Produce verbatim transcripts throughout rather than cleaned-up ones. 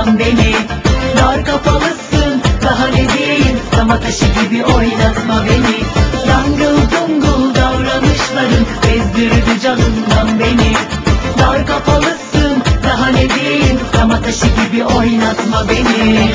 canımdan beni. Dar kafalısın, daha ne diyeyim, sama taşı gibi oynatma beni. Yangıl dungul davranışların bezdirdi canımdan beni. Dar kafalısın, daha ne diyeyim, sama taşı gibi oynatma beni.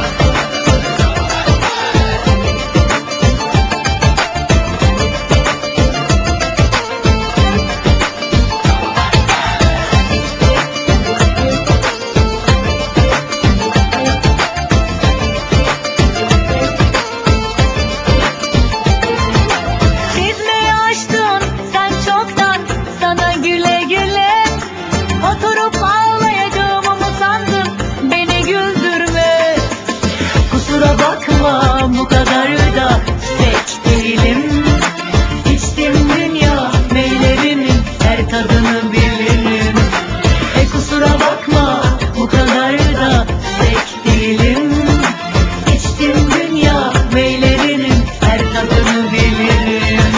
Oturup ağlayacağımı mı sandın? Beni güldürme. Kusura bakma, bu kadar da sek değilim. İçtim dünya meylerimin her tadını bilirim. E kusura bakma, bu kadar da sek değilim. İçtim dünya meylerinin her tadını bilirim.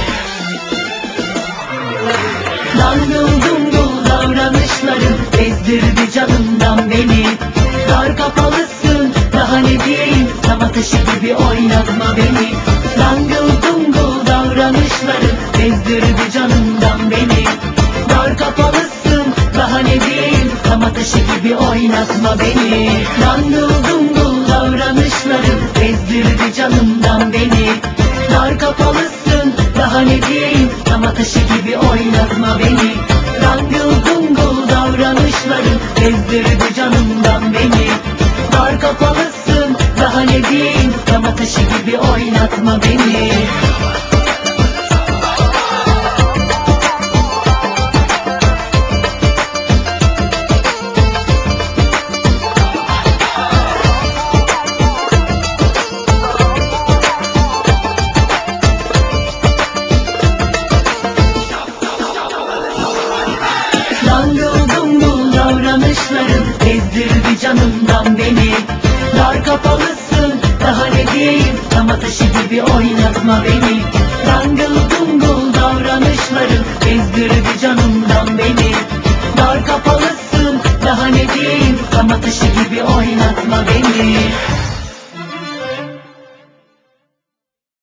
Dangıl dungul davranışların bezdirdi canımdan beni. Dar kafalısın, daha ne diyeyim, sama taşı gibi oynatma beni. Dangıl dungul davranışların bezdirdi canımdan beni. Dar kafalısın, daha ne diyeyim, sama taşı gibi oynatma beni. Dangıl dungul davranışların bezdirdi canımdan beni. Dar kafalısın, daha ne diyeyim, sama taşı gibi oynatma beni. Dangıl dungul davranışların bezdirdi canımdan beni. Dar kafalısın, daha ne diyeyim, sama taşı gibi oynatma beni. Dangıl dungul davranışların bezdirdi canımdan beni. Dar kafalısın, daha ne diyeyim, sama taşı gibi oynatma beni. Dangıl dungul davranışların bezdirdi canımdan beni. Dar kafalısın, daha ne diyeyim, sama taşı gibi oynatma beni.